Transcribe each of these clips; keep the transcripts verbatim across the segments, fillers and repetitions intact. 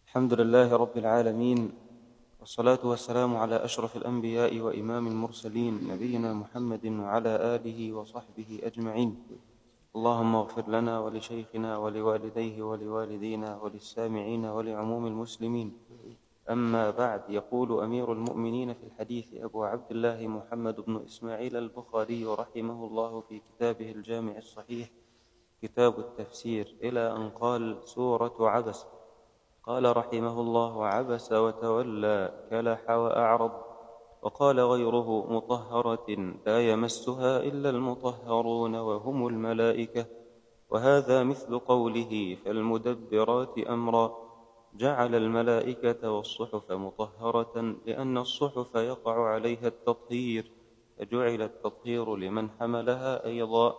الحمد لله رب العالمين، والصلاة والسلام على أشرف الأنبياء وإمام المرسلين نبينا محمد وعلى آله وصحبه أجمعين. اللهم اغفر لنا ولشيخنا ولوالديه ولوالدينا وللسامعين ولعموم المسلمين. أما بعد، يقول أمير المؤمنين في الحديث أبو عبد الله محمد بن إسماعيل البخاري رحمه الله في كتابه الجامع الصحيح كتاب التفسير إلى أن قال: سورة عبس. قال رحمه الله: عبس وتولى كلح وأعرض. وقال غيره: مطهرة لا يمسها إلا المطهرون وهم الملائكة. وهذا مثل قوله: فالمدبرات أمرا. جعل الملائكة والصحف مطهرة لأن الصحف يقع عليها التطهير، فجعل التطهير لمن حملها أيضا.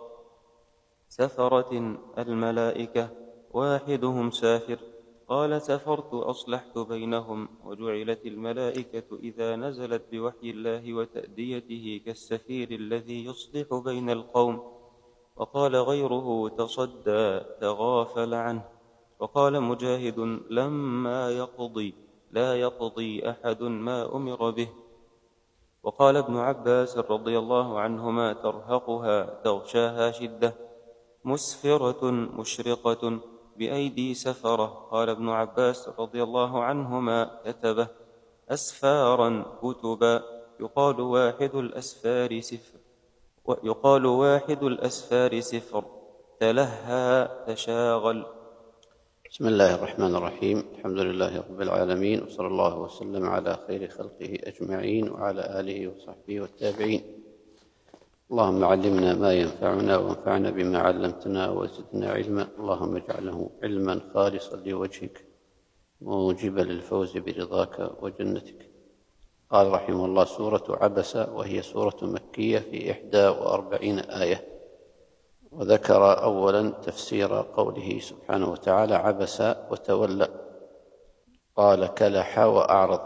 سفرة الملائكة، واحدهم سافر. قال: سفرت أصلحت بينهم. وجعلت الملائكة إذا نزلت بوحي الله وتأديته كالسفير الذي يصلح بين القوم. وقال غيره: تصدى تغافل عنه. وقال مجاهد: لما يقضي لا يقضي أحد ما أمر به. وقال ابن عباس رضي الله عنهما: ترهقها تغشاها شدة، مسفرة مشرقة بأيدي سفرة. قال ابن عباس رضي الله عنهما: كتبه أسفارا كتبا، يقال واحد الأسفار سفر ويقال واحد الأسفار سفر، تلهى تشاغل. بسم الله الرحمن الرحيم. الحمد لله رب العالمين، وصلى الله وسلم على خير خلقه أجمعين وعلى آله وصحبه والتابعين. اللهم علمنا ما ينفعنا وانفعنا بما علمتنا وزدنا علما. اللهم اجعله علما خالصا لوجهك موجبا للفوز برضاك وجنتك. قال رحمه الله: سورة عبس، وهي سورة مكية في إحدى وأربعين آية. وذكر أولا تفسير قوله سبحانه وتعالى: عبس وتولى. قال: كلح وأعرض.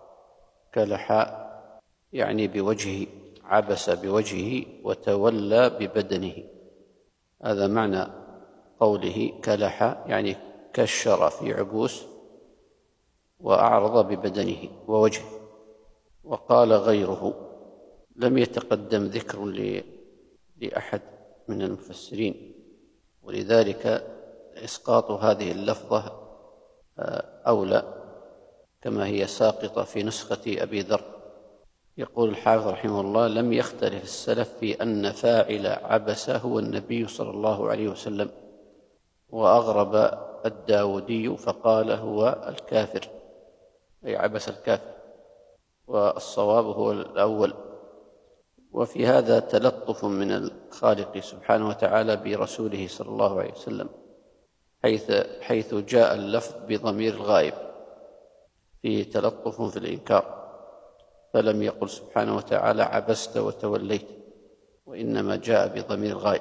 كلح يعني بوجهه، عبس بوجهه، وتولى ببدنه. هذا معنى قوله كلح، يعني كشر في عبوس، وأعرض ببدنه ووجهه. وقال غيره، لم يتقدم ذكر لأحد من المفسرين، ولذلك إسقاط هذه اللفظة أولى، كما هي ساقطة في نسخة أبي ذر. يقول الحافظ رحمه الله: لم يختلف السلف في أن فاعل عبس هو النبي صلى الله عليه وسلم، وأغرب الداودي فقال هو الكافر، أي عبس الكافر، والصواب هو الأول. وفي هذا تلطف من الخالق سبحانه وتعالى برسوله صلى الله عليه وسلم، حيث حيث جاء اللفظ بضمير الغائب، فيه تلطف في الإنكار، فلم يقل سبحانه وتعالى عبست وتوليت، وإنما جاء بضمير الغائب.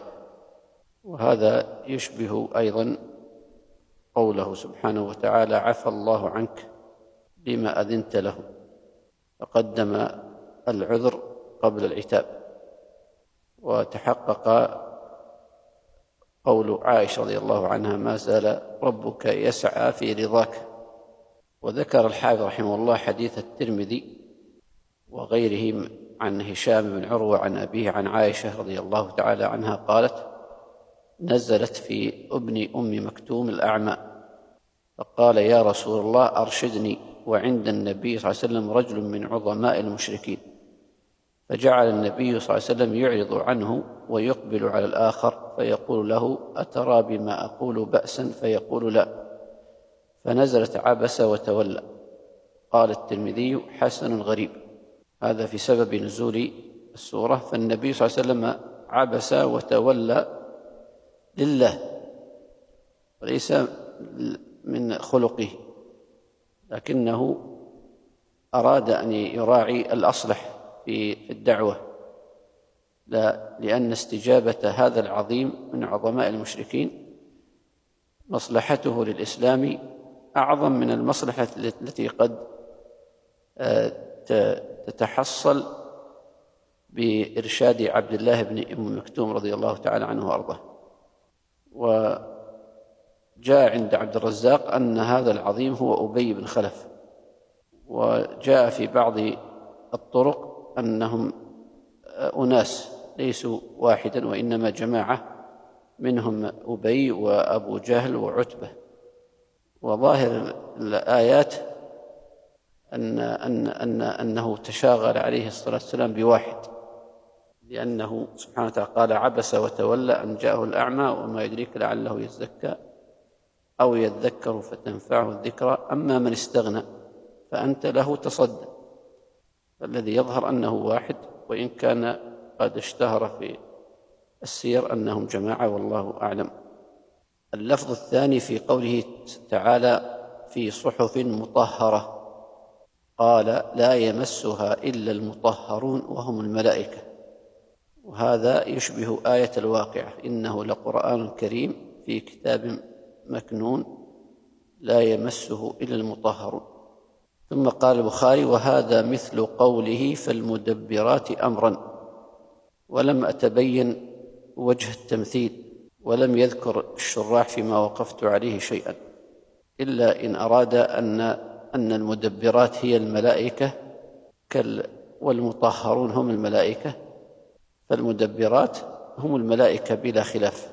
وهذا يشبه أيضا قوله سبحانه وتعالى: عفى الله عنك لما أذنت له، فقدم العذر قبل العتاب. وتحقق قول عائشة رضي الله عنها: ما زال ربك يسعى في رضاك. وذكر الحافظ رحمه الله حديث الترمذي وغيره عن هشام بن عروة عن أبيه عن عائشة رضي الله تعالى عنها قالت: نزلت في ابن أم مكتوم الأعمى، فقال: يا رسول الله أرشدني، وعند النبي صلى الله عليه وسلم رجل من عظماء المشركين. فجعل النبي صلى الله عليه وسلم يعرض عنه ويقبل على الآخر، فيقول له: أترى بما أقول بأسا؟ فيقول: لا. فنزلت عبس وتولى. قال الترمذي: حسن غريب. هذا في سبب نزول السورة. فالنبي صلى الله عليه وسلم عبس وتولى لله، وليس من خلقه، لكنه أراد أن يراعي الأصلح في الدعوة، لا لأن استجابة هذا العظيم من عظماء المشركين مصلحته للإسلام أعظم من المصلحة التي قد تتحصل بإرشاد عبد الله بن أم مكتوم رضي الله تعالى عنه وأرضاه. جاء عند عبد الرزاق أن هذا العظيم هو أبي بن خلف، وجاء في بعض الطرق أنهم أناس ليسوا واحدا وإنما جماعة، منهم أبي وأبو جهل وعتبة. وظاهر الآيات أن أن أن أنه تشاغل عليه الصلاة والسلام بواحد، لأنه سبحانه وتعالى قال: عبس وتولى أن جاءه الأعمى وما يدريك لعله يزكى أو يذكر فتنفعه الذكرى أما من استغنى فأنت له تصدى. فالذي يظهر أنه واحد، وإن كان قد اشتهر في السير أنهم جماعة، والله أعلم. اللفظ الثاني في قوله تعالى: في صحف مطهرة، قال: لا يمسها إلا المطهرون وهم الملائكة. وهذا يشبه آية الواقعة: إنه لقرآن كريم في كتاب مكنون لا يمسه إلا المطهرون. ثم قال البخاري: وهذا مثل قوله فالمدبرات أمرا. ولم أتبين وجه التمثيل، ولم يذكر الشراح فيما وقفت عليه شيئا، إلا إن أراد أن أن المدبرات هي الملائكة والمطهرون هم الملائكة، فالمدبرات هم الملائكة بلا خلاف،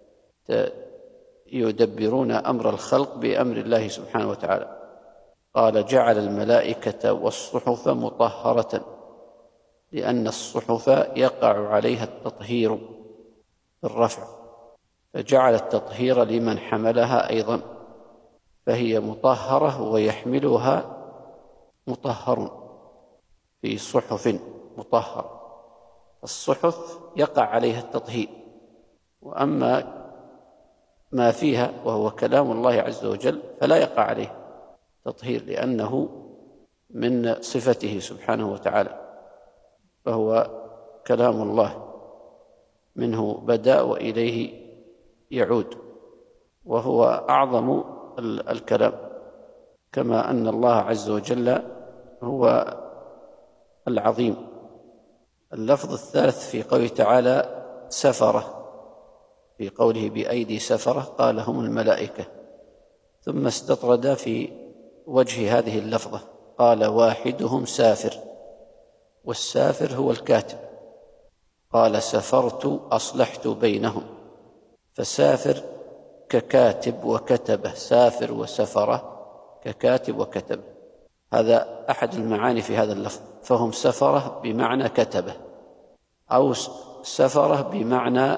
يدبرون أمر الخلق بأمر الله سبحانه وتعالى. قال: جعل الملائكة والصحف مطهرة، لأن الصحف يقع عليها التطهير بالرفع، فجعل التطهير لمن حملها أيضا، فهي مطهرة ويحملها مطهر في صحف مطهرة. الصحف يقع عليها التطهير، وأما ما فيها وهو كلام الله عز وجل فلا يقع عليه تطهير، لأنه من صفته سبحانه وتعالى، فهو كلام الله منه بدأ وإليه يعود، وهو أعظم الكلام، كما أن الله عز وجل هو العظيم. اللفظ الثالث في قوله تعالى: سفرة، في قوله بأيدي سفرة، قال: هم الملائكة. ثم استطرد في وجه هذه اللفظة، قال: واحدهم سافر، والسافر هو الكاتب. قال: سفرت أصلحت بينهم، فسافر ككاتب وكتبه، سافر وسفره ككاتب وكتبه. هذا أحد المعاني في هذا اللفظ، فهم سفره بمعنى كتبه، أو سفره بمعنى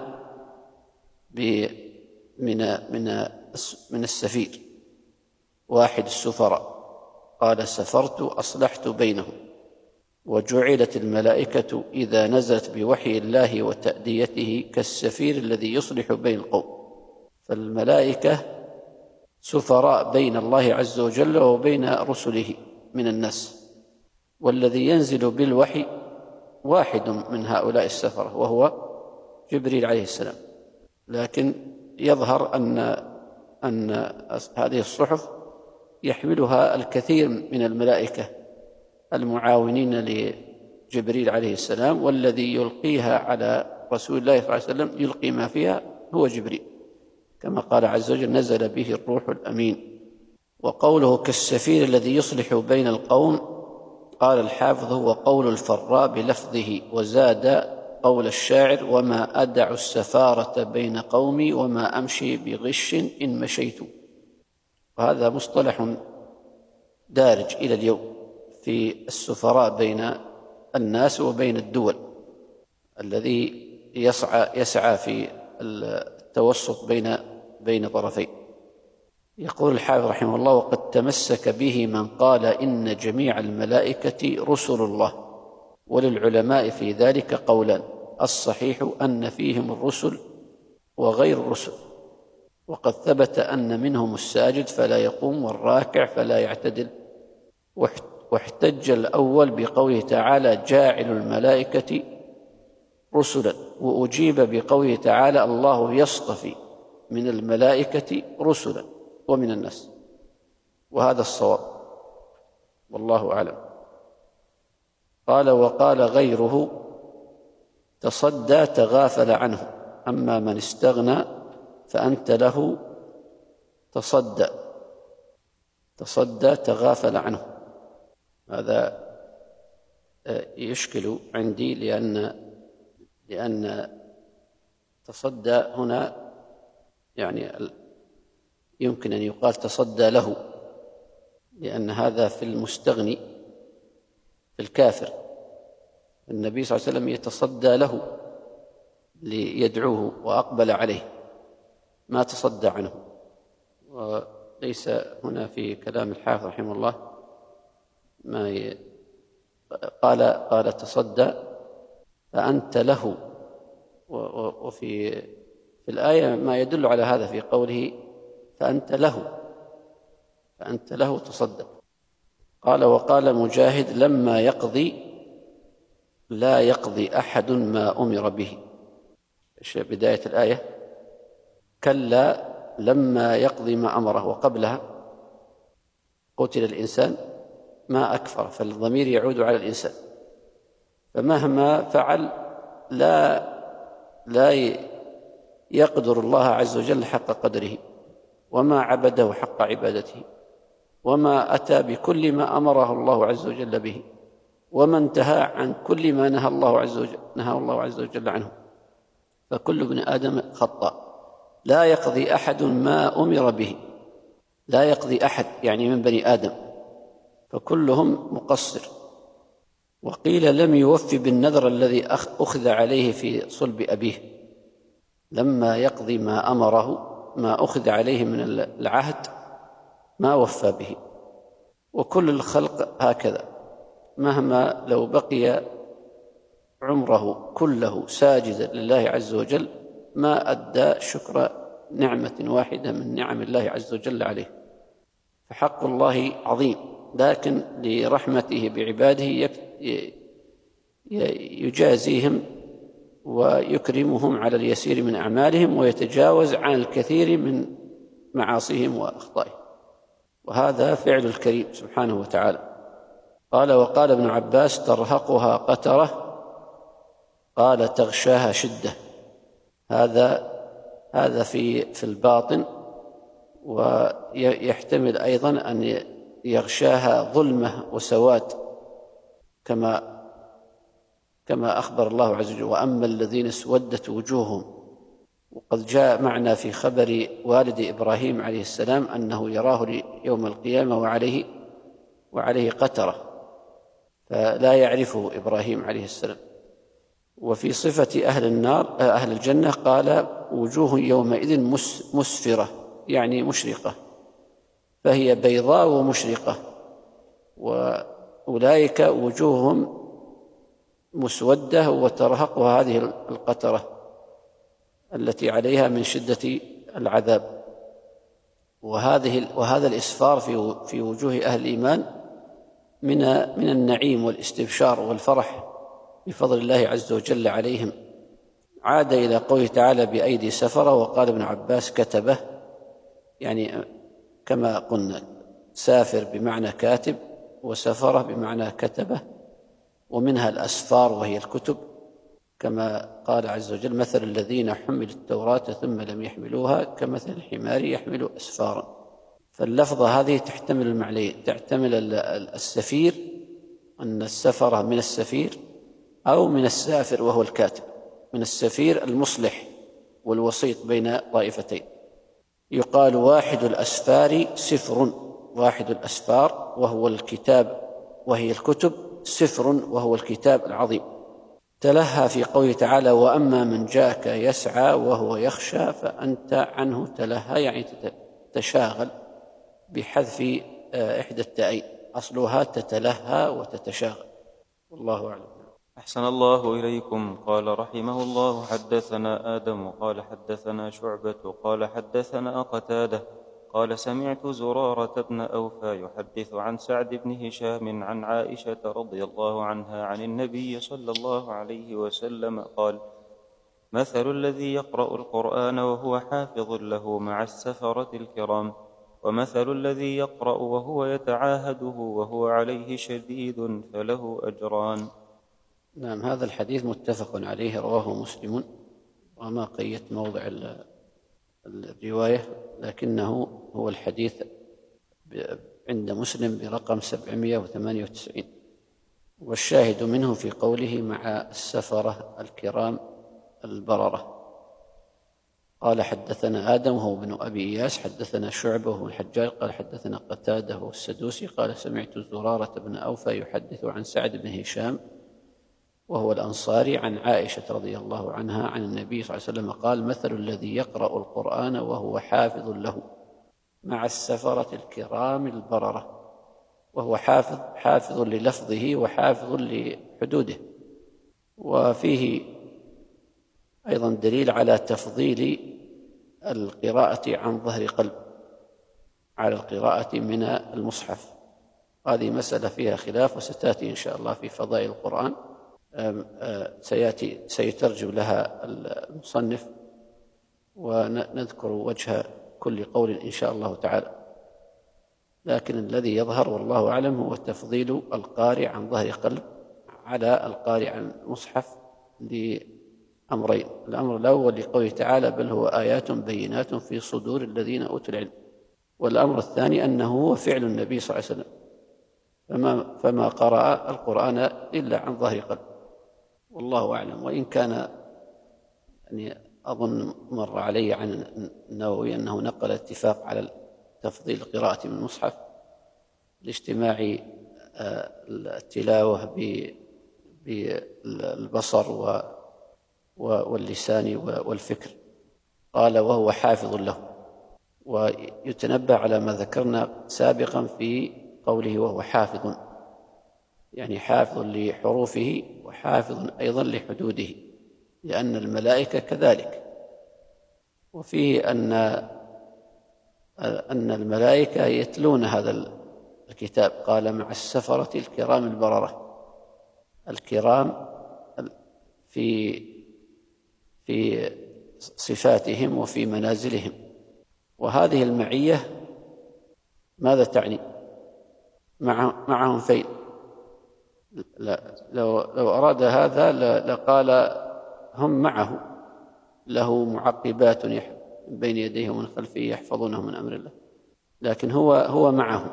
من من من السفير، واحد السفراء. قال: سفرت أصلحت بينهم. وجعلت الملائكة إذا نزلت بوحي الله وتأديته كالسفير الذي يصلح بين القوم، فالملائكة سفراء بين الله عز وجل وبين رسله من الناس، والذي ينزل بالوحي واحد من هؤلاء السفرة وهو جبريل عليه السلام. لكن يظهر أن أن هذه الصحف يحملها الكثير من الملائكة المعاونين لجبريل عليه السلام، والذي يلقيها على رسول الله صلى الله عليه وسلم يلقي ما فيها هو جبريل، كما قال عز وجل: نزل به الروح الأمين. وقوله كالسفير الذي يصلح بين القوم، قال الحافظ: هو قول الفراء بلفظه، وزاد قول الشاعر: وما أدع السفارة بين قومي وما أمشي بغش إن مشيت. وهذا مصطلح دارج إلى اليوم في السفراء بين الناس وبين الدول، الذي يسعى يسعى في التوسط بين بين طرفين. يقول الحافظ رحمه الله: وقد تمسك به من قال إن جميع الملائكة رسل الله، وللعلماء في ذلك قولان: الصحيح أن فيهم الرسل وغير الرسل، وقد ثبت أن منهم الساجد فلا يقوم والراكع فلا يعتدل. واحتج الأول بقوله تعالى: جاعل الملائكة رسلا، وأجيب بقوله تعالى: الله يصطفي من الملائكة رسلا ومن الناس. وهذا الصواب والله أعلم. قال: وقال غيره: تصدى تغافل عنه، أما من استغنى فأنت له تصدى تصدى تغافل عنه. هذا يشكل عندي لأن لأن تصدى هنا يعني يمكن أن يقال تصدى له، لأن هذا في المستغني في الكافر. النبي صلى الله عليه وسلم يتصدى له ليدعوه وأقبل عليه، ما تصدى عنه. وليس هنا في كلام الحافظ رحمه الله ما ي... قال قال تصدى فأنت له. وفي في الآية ما يدل على هذا في قوله فأنت له فأنت له تصدى. قال وقال مجاهد لما يقضي لا يقضي أحد ما أمر به. بداية الآية كلا لما يقضي ما أمره، وقبلها قتل الإنسان ما أكفر، فالضمير يعود على الإنسان. فمهما فعل لا لا يقدر الله عز وجل حق قدره، وما عبده حق عبادته، وما أتى بكل ما أمره الله عز وجل به، وما انتهى عن كل ما نهى الله عز وجل نهى الله عز وجل عنه. فكل ابن آدم خطاء، لا يقضي أحد ما أمر به. لا يقضي أحد يعني من بني آدم، فكلهم مقصر. وقيل لم يوف بالنذر الذي أخذ عليه في صلب أبيه. لما يقضي ما أمره، ما أخذ عليه من العهد ما وفى به. وكل الخلق هكذا، مهما لو بقي عمره كله ساجدا لله عز وجل ما أدى شكر نعمة واحدة من نعم الله عز وجل عليه. فحق الله عظيم، لكن لرحمته بعباده يجازيهم ويكرمهم على اليسير من أعمالهم، ويتجاوز عن الكثير من معاصيهم وأخطائهم، وهذا فعل الكريم سبحانه وتعالى. قال وقال ابن عباس ترهقها قترة، قال تغشاها شدة. هذا هذا في في الباطن، ويحتمل أيضا أن يغشاها ظلمة وسواد، كما كما أخبر الله عز وجل وأما الذين اسودت وجوههم. وقد جاء معنا في خبر والد إبراهيم عليه السلام أنه يراه يوم القيامة وعليه وعليه قترة، فلا يعرفه إبراهيم عليه السلام. وفي صفة أهل النار أهل الجنة قال وجوه يومئذ مسفرة يعني مشرقة، فهي بيضاء ومشرقة، وأولئك وجوههم مسودة وترهقها هذه القترة التي عليها من شدة العذاب. وهذه وهذا الإسفار في في وجوه أهل الإيمان من من النعيم والاستبشار والفرح بفضل الله عز وجل عليهم. عاد إلى قوله تعالى بأيدي سفرة، وقال ابن عباس كتبه، يعني كما قلنا سافر بمعنى كاتب، وسفرة بمعنى كتبه، ومنها الأسفار وهي الكتب، كما قال عز وجل مثل الذين حملوا التوراة ثم لم يحملوها كمثل الحمار يحمل أسفارا. فاللفظة هذه تحتمل المعنيين، تحتمل السفير أن السفرة من السفير، أو من السافر وهو الكاتب. من السفير المصلح والوسيط بين طائفتين. يقال واحد الأسفار سفر، واحد الأسفار وهو الكتاب وهي الكتب، سفر وهو الكتاب العظيم. تلهى في قوله تعالى وأما من جاءك يسعى وهو يخشى فأنت عنه تلهى، يعني تتشاغل بحذف إحدى التائين، أصلها تتلهى وتتشاغل. والله أعلم. أحسن الله إليكم. قال رحمه الله حدثنا آدم قال حدثنا شعبة قال حدثنا قتادة قال سمعت زرارة بن أوفى يحدث عن سعد بن هشام عن عائشة رضي الله عنها عن النبي صلى الله عليه وسلم قال مثل الذي يقرأ القرآن وهو حافظ له مع السفرة الكرام، ومثل الذي يقرأ وهو يتعاهده وهو عليه شديد فله أجران. نعم، هذا الحديث متفق عليه، رواه مسلم، وما قيدت موضع الرواية، لكنه هو الحديث عند مسلم برقم سبعمائة وثمانية وتسعين. والشاهد منه في قوله مع السفرة الكرام البررة. قال حدثنا آدم وهو ابن أبي إياس حدثنا شعبة وهو الحجاج قال حدثنا قتادة وهو السدوسي قال سمعت زرارة بن أوفى يحدث عن سعد بن هشام وهو الأنصاري عن عائشة رضي الله عنها عن النبي صلى الله عليه وسلم قال مثل الذي يقرأ القرآن وهو حافظ له مع السفرة الكرام البررة، وهو حافظ حافظ للفظه وحافظ لحدوده. وفيه أيضا دليل على تفضيل القراءة عن ظهر قلب على القراءة من المصحف. هذه مسألة فيها خلاف وستأتي إن شاء الله في فضائل القرآن، سيأتي سيترجم لها المصنف ونذكر وجه كل قول إن شاء الله تعالى. لكن الذي يظهر والله أعلم هو تفضيل القارئ عن ظهر قلب على القارئ عن المصحف لأمرين. الأمر الأول لقوله تعالى بل هو آيات بينات في صدور الذين أوتوا العلم، والأمر الثاني أنه هو فعل النبي صلى الله عليه وسلم فما, فما قرأ القرآن إلا عن ظهر قلب، والله أعلم. وإن كان يعني أظن مر علي عن النووي أنه نقل اتفاق على تفضيل القراءة من المصحف لاجتماع التلاوة بالبصر واللسان والفكر. قال وهو حافظ له. ويتنبه على ما ذكرنا سابقا في قوله وهو حافظ، يعني حافظ لحروفه وحافظ أيضا لحدوده، لأن الملائكة كذلك. وفيه أن أن الملائكة يتلون هذا الكتاب. قال مع السفرة الكرام البررة، الكرام في في صفاتهم وفي منازلهم. وهذه المعية ماذا تعني؟ مع معهم فين؟ لا لو لو أراد هذا لقال هم معه، له معقبات من بين يديه ومن خلفه يحفظونه من أمر الله، لكن هو هو معهم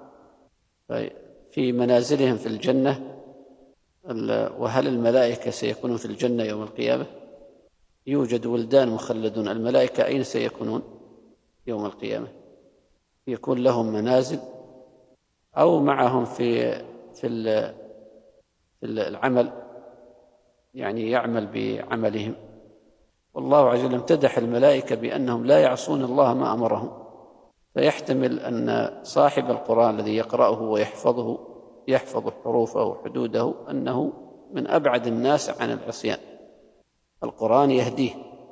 في منازلهم في الجنة. وهل الملائكة سيكونون في الجنة يوم القيامة؟ يوجد ولدان مخلدون. الملائكة أين سيكونون يوم القيامة؟ يكون لهم منازل أو معهم في في في العمل، يعني يعمل بعملهم. والله عز وجل امتدح الملائكة بأنهم لا يعصون الله ما أمرهم، فيحتمل أن صاحب القرآن الذي يقرأه ويحفظه يحفظ حروفه وحدوده أنه من أبعد الناس عن العصيان. القرآن يهديه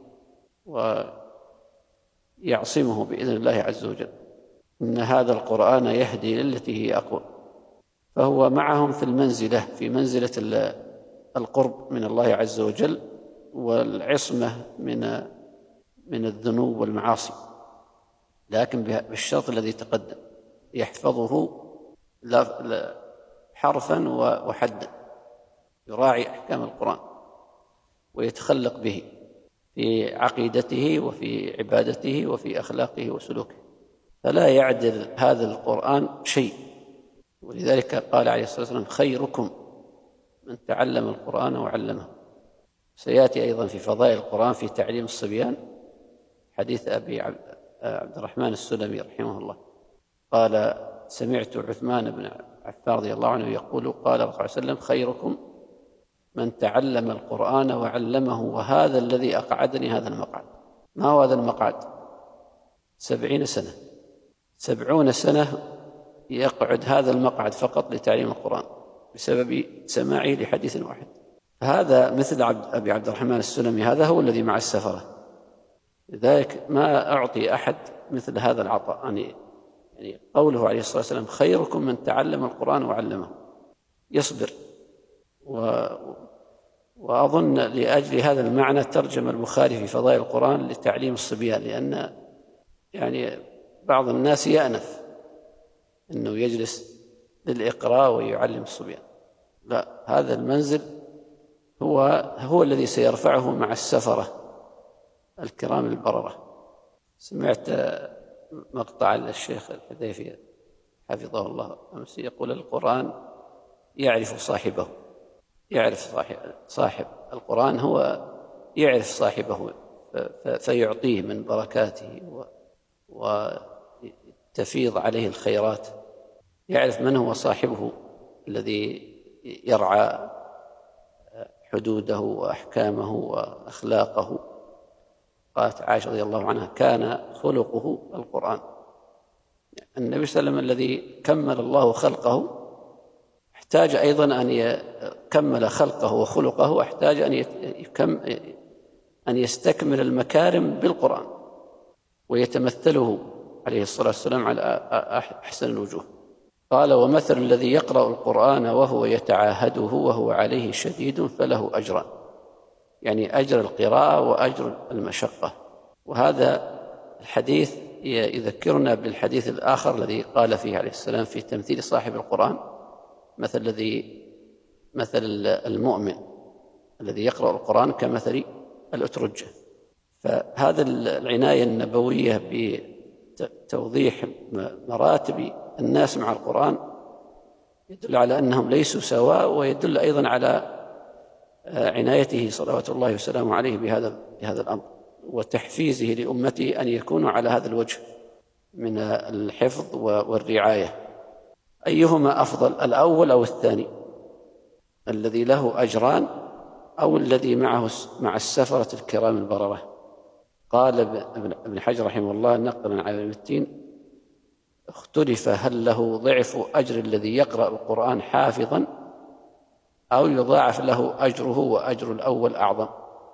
ويعصمه بإذن الله عز وجل. إن هذا القرآن يهدي للتي هي أقوم. فهو معهم في المنزلة، في منزلة القرب من الله عز وجل والعصمة من من الذنوب والمعاصي، لكن بالشرط الذي تقدم، يحفظه حرفا وحدا، يراعي أحكام القرآن ويتخلق به في عقيدته وفي عبادته وفي أخلاقه وسلوكه، فلا يعدل هذا القرآن شيء. ولذلك قال عليه الصلاة والسلام خيركم من تعلم القرآن وعلمه. سيأتي أيضا في فضائل القرآن في تعليم الصبيان حديث أبي عبد الرحمن السلمي رحمه الله قال سمعت عثمان بن عفان رضي الله عنه يقول قال الرسول صلى الله عليه وسلم خيركم من تعلم القرآن وعلمه، وهذا الذي أقعدني هذا المقعد. ما هو هذا المقعد؟ سبعين سنة سبعون سنة يقعد هذا المقعد فقط لتعليم القرآن بسبب سماعه لحديث واحد. فهذا مثل عبد أبي عبد الرحمن السلمي، هذا هو الذي مع السفرة. لذلك ما أعطي أحد مثل هذا العطاء. يعني يعني قوله عليه الصلاة والسلام خيركم من تعلم القرآن وعلمه، يصبر. و... وأظن لأجل هذا المعنى ترجم البخاري في فضائل القرآن لتعليم الصبيان، لأن يعني بعض الناس يأنف أنه يجلس للإقراء ويعلم الصبيان. لا، هذا المنزل هو هو الذي سيرفعه مع السفرة الكرام البررة. سمعت مقطع للشيخ الحذيفي حفظه الله أمس يقول القرآن يعرف صاحبه، يعرف صاحب, صاحب القرآن هو يعرف صاحبه فيعطيه من بركاته وتفيض عليه الخيرات، يعرف من هو صاحبه الذي يرعى حدوده وأحكامه وأخلاقه. قالت عائشة رضي الله عنها كان خلقه القرآن. النبي صلى الله عليه وسلم الذي كمل الله خلقه احتاج أيضا أن يكمل خلقه وخلقه، احتاج أن يكم أن يستكمل المكارم بالقرآن ويتمثله عليه الصلاة والسلام على أحسن الوجوه. قال ومثل الذي يقرأ القرآن وهو يتعاهده وهو عليه شديد فله أجران، يعني أجر القراءة وأجر المشقة. وهذا الحديث يذكرنا بالحديث الآخر الذي قال فيه عليه السلام في تمثيل صاحب القرآن مثل الذي مثل المؤمن الذي يقرأ القرآن كمثل الأترجة. فهذا العناية النبوية بتوضيح مراتب الناس مع القرآن يدل على أنهم ليسوا سواء، ويدل أيضا على عنايته صلوات الله وسلامه عليه بهذا بهذا الأمر وتحفيزه لأمته أن يكونوا على هذا الوجه من الحفظ والرعاية. أيهما أفضل، الأول أو الثاني، الذي له أجران أو الذي معه مع السفرة الكرام البررة؟ قال ابن حجر رحمه الله نقلا عن ابن التين اختلف هل له ضعف أجر الذي يقرأ القرآن حافظا أو يضاعف له أجره وأجر الأول أعظم.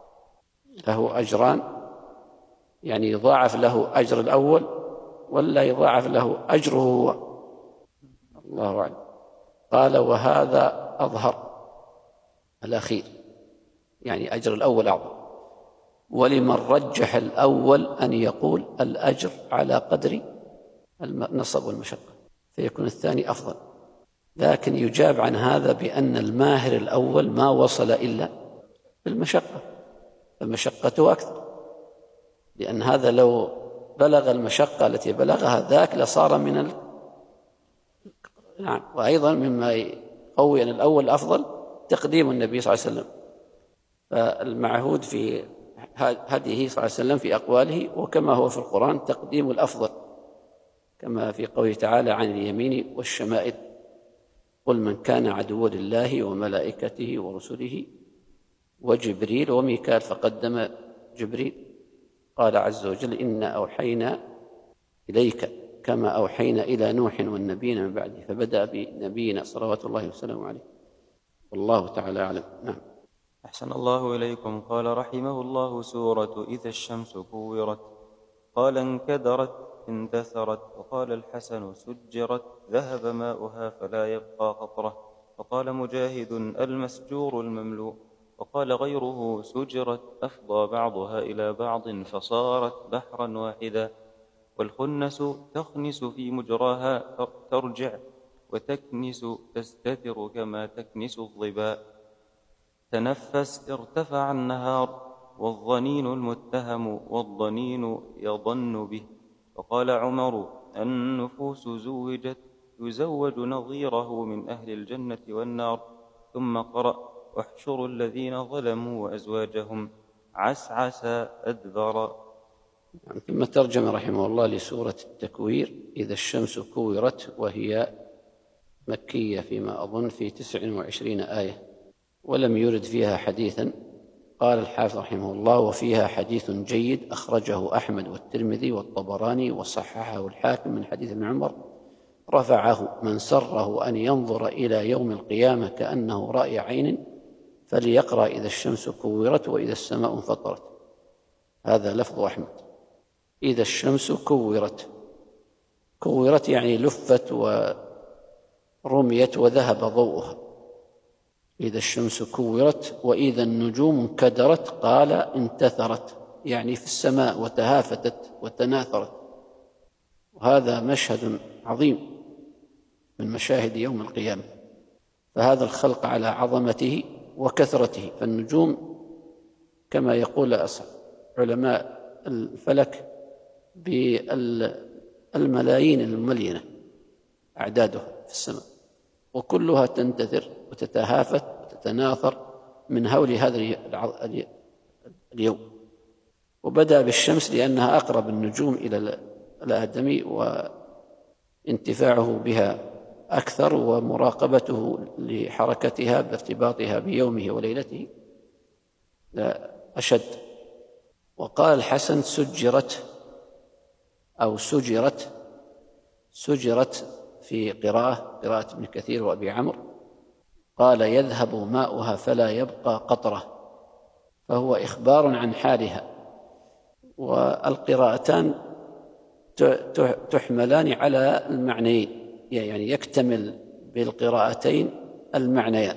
له أجران يعني يضاعف له أجر الأول ولا يضاعف له أجره هو؟ الله أعلم. قال وهذا أظهر الأخير، يعني أجر الأول أعظم. ولمن رجح الأول أن يقول الأجر على قدر النصب والمشقة فيكون الثاني أفضل، لكن يجاب عن هذا بأن الماهر الأول ما وصل إلا بالمشقة، فمشقته أكثر، لأن هذا لو بلغ المشقة التي بلغها ذاك لصار من ال... نعم. وأيضا مما يقوي أن الأول أفضل تقديم النبي صلى الله عليه وسلم، فالمعهود في هديه صلى الله عليه وسلم في أقواله وكما هو في القرآن تقديم الأفضل، كما في قوله تعالى عن اليمين والشمائل قل من كان عدوا لله وملائكته ورسله وجبريل وميكال فقدم جبريل. قال عز وجل إنا أوحينا إليك كما أوحينا إلى نوح والنبيين من بعده، فبدأ بنبينا صلوات الله وسلامه عليه، والله تعالى أعلم. نعم. أحسن الله إليكم. قال رحمه الله سورة إذا الشمس كورت. قال انكدرت اندثرت. وقال الحسن سجرت ذهب ماؤها فلا يبقى قطرة. وقال مجاهد المسجور المملوء. وقال غيره سجرت أفضى بعضها إلى بعض فصارت بحرا واحدا. والخنس تخنس في مجراها ترجع وتكنس تستتر كما تكنس الظباء. تنفس ارتفع النهار والظنين المتهم والظنين يظن به. وقال عمر النفوس زوجت يزوج نظيره من أهل الجنة والنار. ثم قرأ واحشروا الذين ظلموا وأزواجهم عسعس أدبر. ثم ترجم رحمه الله لسورة التكوير إذا الشمس كورت، وهي مكية فيما أظن في تسع وعشرين آية، ولم يرد فيها حديثا. قال الحافظ رحمه الله وفيها حديث جيد أخرجه أحمد والترمذي والطبراني وصححه الحاكم من حديث ابن عمر رفعه من سره أن ينظر إلى يوم القيامة كأنه رأي عين فليقرأ إذا الشمس كورت وإذا السماء انفطرت. هذا لفظ أحمد. إذا الشمس كورت، كورت يعني لفت ورميت وذهب ضوءها. إذا الشمس كورت. وإذا النجوم انكدرت قال انتثرت، يعني في السماء وتهافتت وتناثرت. وهذا مشهد عظيم من مشاهد يوم القيامة. فهذا الخلق على عظمته وكثرته. فالنجوم كما يقول علماء الفلك الملايين الملينة أعدادها في السماء، وكلها تنتثر وتتهافت وتتناثر من هول هذا اليوم. وبدأ بالشمس لأنها أقرب النجوم إلى الآدمي وانتفاعه بها أكثر، ومراقبته لحركتها بارتباطها بيومه وليلته أشد. وقال الحسن سجرت أو سجرت سجرت في قراءة قراءة ابن كثير وأبي عمرو، قال يذهب ماؤها فلا يبقى قطرة، فهو إخبار عن حالها. والقراءتان تحملان على المعنيين، يعني يكتمل بالقراءتين المعنيان.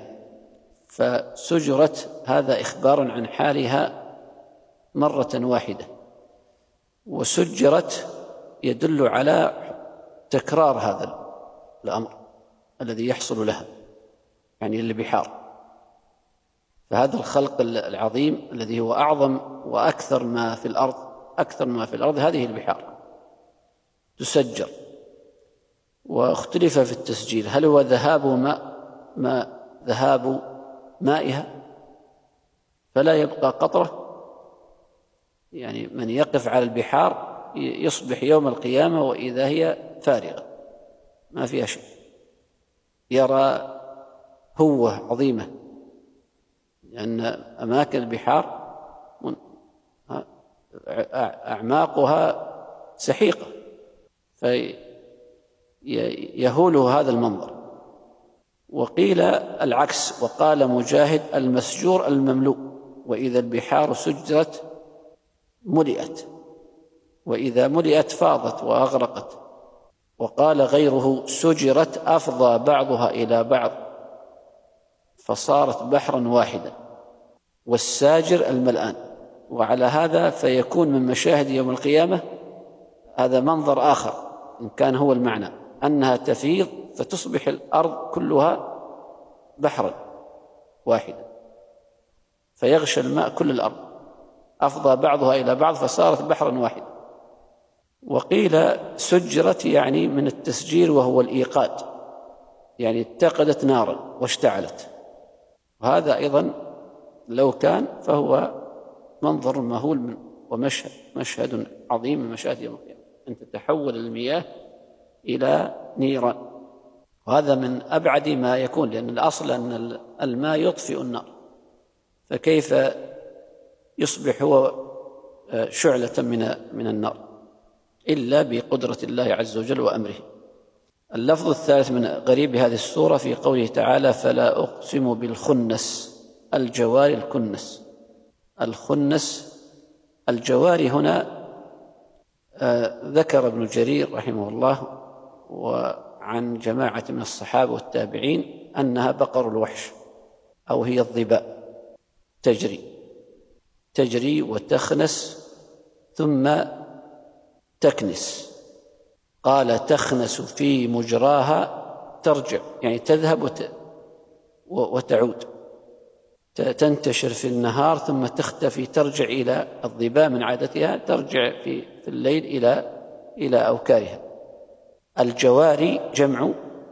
فسجرت هذا إخبار عن حالها مرة واحدة، وسجرت يدل على تكرار هذا الأمر الذي يحصل لها، يعني البحار. فهذا الخلق العظيم الذي هو أعظم وأكثر ما في الأرض أكثر ما في الأرض هذه البحار تسجر. واختلف في التسجيل، هل هو ذهاب ماء ما ذهاب مائها فلا يبقى قطرة، يعني من يقف على البحار يصبح يوم القيامة وإذا هي فارغة ما فيها شيء، يرى هوة عظيمة، لأن أماكن البحار أعماقها سحيقة فيهوله هذا المنظر. وقيل العكس، وقال مجاهد المسجور المملوء، وإذا البحار سجرت ملئت، وإذا ملئت فاضت وأغرقت. وقال غيره سجرت أفضى بعضها إلى بعض فصارت بحرا واحدا، والساجر الملآن. وعلى هذا فيكون من مشاهد يوم القيامة هذا منظر آخر، إن كان هو المعنى أنها تفيض فتصبح الأرض كلها بحرا واحدا، فيغشى الماء كل الأرض، أفضى بعضها إلى بعض فصارت بحرا واحدا. وقيل سجرت يعني من التسجير وهو الإيقاد، يعني اتقدت نارا واشتعلت. وهذا أيضا لو كان فهو منظر مهول ومشهد مشهد عظيم من مشاهد يوم القيامة، أن تتحول المياه إلى نيران. وهذا من أبعد ما يكون، لأن الأصل أن الماء يطفئ النار، فكيف يصبح هو شعلة من من النار إلا بقدرة الله عز وجل وأمره. اللفظ الثالث من غريب هذه السورة في قوله تعالى فلا أقسم بالخنس، الجوار الكنس. الخنس الجوار هنا آه ذكر ابن جرير رحمه الله وعن جماعة من الصحابة والتابعين أنها بقر الوحش أو هي الظباء، تجري تجري وتخنس ثم تكنس. قال تخنس في مجراها ترجع، يعني تذهب وتعود، تنتشر في النهار ثم تختفي، ترجع إلى الظباء من عادتها، ترجع في في الليل إلى إلى أوكارها. الجواري جمع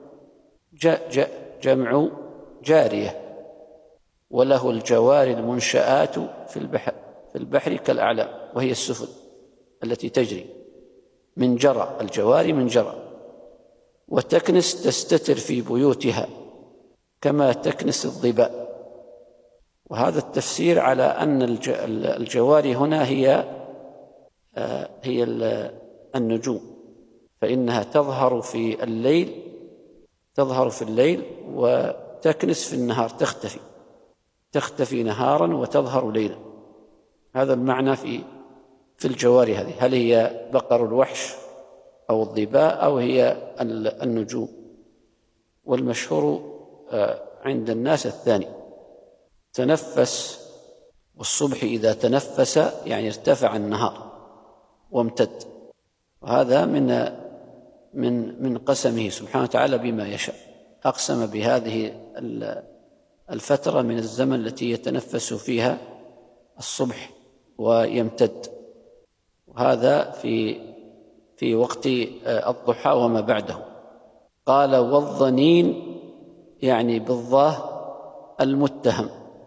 جمع جارية، وله الجواري المنشآت في البحر في البحر كالأعلام، وهي السفن التي تجري من جرى، الجواري من جرى. وتكنس تستتر في بيوتها كما تكنس الظباء. وهذا التفسير على أن الجواري هنا هي هي النجوم، فإنها تظهر في الليل تظهر في الليل وتكنس في النهار، تختفي تختفي نهارا وتظهر ليلا. هذا المعنى في في الجواري هذه، هل هي بقر الوحش أو الظباء أو هي النجوم؟ والمشهور عند الناس الثاني. تنفس، والصبح إذا تنفس يعني ارتفع النهار وامتد. وهذا من من من قسمه سبحانه وتعالى بما يشاء، أقسم بهذه الفترة من الزمن التي يتنفس فيها الصبح ويمتد. وهذا في في وقت الضحى وما بعده. قال والظنين يعني بالظاه المتهم،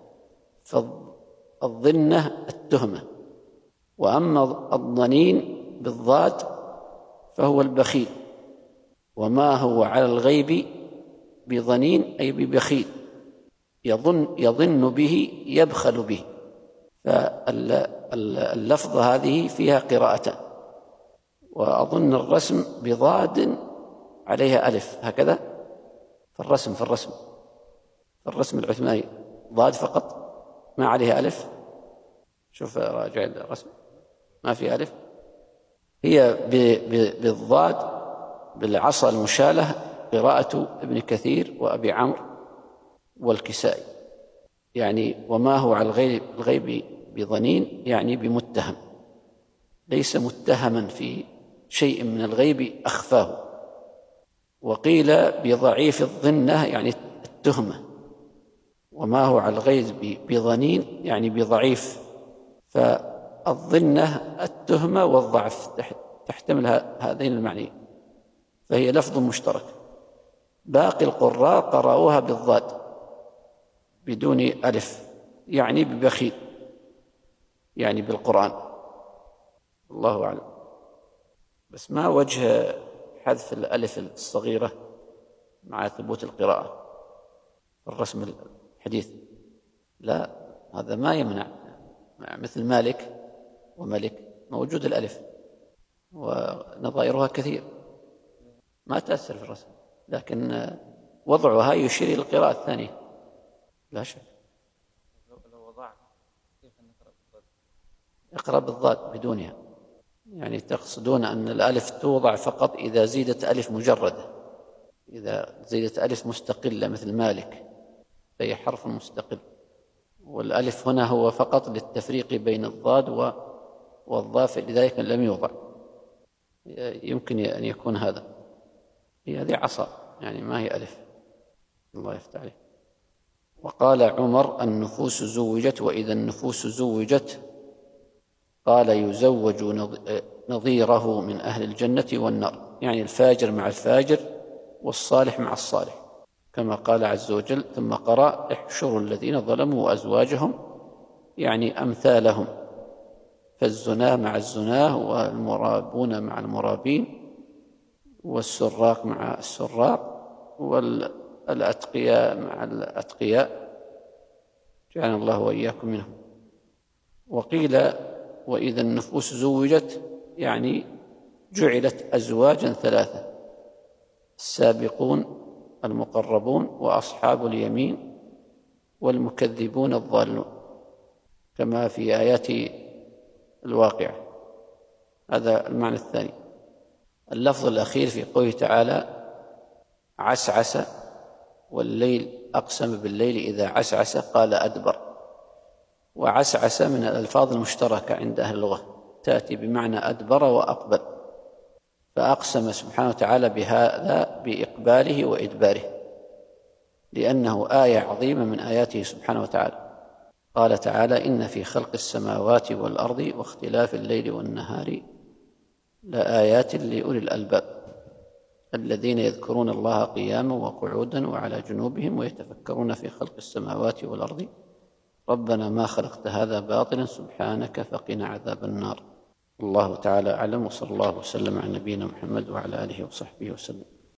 فالظنة التهمة، وأما الظنين بالضاد فهو البخيل، وما هو على الغيب بظنين أي ببخيل، يظن, يظن به يبخل به. فاللفظة هذه فيها قراءتان، وأظن الرسم بضاد عليها ألف هكذا في الرسم في الرسم في الرسم العثماني ضاد فقط ما عليها ألف. شوف راجع الرسم ما في ألف، هي بالضاد بالعصا المشالة قراءة ابن كثير وأبي عمرو والكسائي، يعني وما هو على الغيب بظنين يعني بمتهم، ليس متهما في شيء من الغيب أخفاه. وقيل بضعيف الظنة يعني التهمة، وما هو على الغيب بظنين يعني بضعيف، فالظنة التهمة والضعف تحتمل هذين المعنيين، فهي لفظ مشترك. باقي القراء قرأوها بالضاد بدون ألف، يعني ببخيل، يعني بالقرآن. الله أعلم. بس ما وجه حذف الألف الصغيرة مع ثبوت القراءة في الرسم الحديث؟ لا، هذا ما يمنع، مثل مالك وملك موجود الألف ونظائرها كثير ما تأثر في الرسم، لكن وضعها يشير إلى القراءة الثانية لا شك. لو وضعت كيف نقرأ بالضاد؟ اقرأ بالضاد بدونها، يعني تقصدون أن الألف توضع فقط إذا زيدت ألف مجردة، إذا زيدت ألف مستقلة مثل مالك فهي حرف مستقل، والألف هنا هو فقط للتفريق بين الضاد والضاف، لذلك لم يوضع. يمكن أن يكون هذا، هي هذه عصا يعني ما هي ألف. الله يفتح عليه. وقال عمر النفوس زوجت، وإذا النفوس زوجت قال يزوج نظيره من أهل الجنة والنار، يعني الفاجر مع الفاجر والصالح مع الصالح، كما قال عز وجل ثم قرأ احشروا الذين ظلموا وأزواجهم، يعني أمثالهم، فالزنا مع الزناه والمرابون مع المرابين والسراق مع السراق والأتقياء مع الأتقياء، جعلنا الله وإياكم منهم. وقيل وإذا النفوس زوجت يعني جعلت أزواجا ثلاثة، السابقون المقربون وأصحاب اليمين والمكذبون الضالون، كما في آيات الواقعة. هذا المعنى الثاني. اللفظ الأخير في قوله تعالى عسعس والليل أقسم بالليل إذا عسعس قال أدبر، وعسعس من الألفاظ المشتركة عند أهل اللغة، تأتي بمعنى أدبر وأقبل، فأقسم سبحانه وتعالى بهذا بإقباله وإدباره، لأنه آية عظيمة من آياته سبحانه وتعالى. قال تعالى إن في خلق السماوات والأرض واختلاف الليل والنهار لآيات لأولي الألباب الذين يذكرون الله قياما وقعودا وعلى جنوبهم ويتفكرون في خلق السماوات والأرض ربنا ما خلقت هذا باطلا سبحانك فقنا عذاب النار. الله تعالى أعلم، وصلى الله وسلم على نبينا محمد وعلى آله وصحبه وسلم.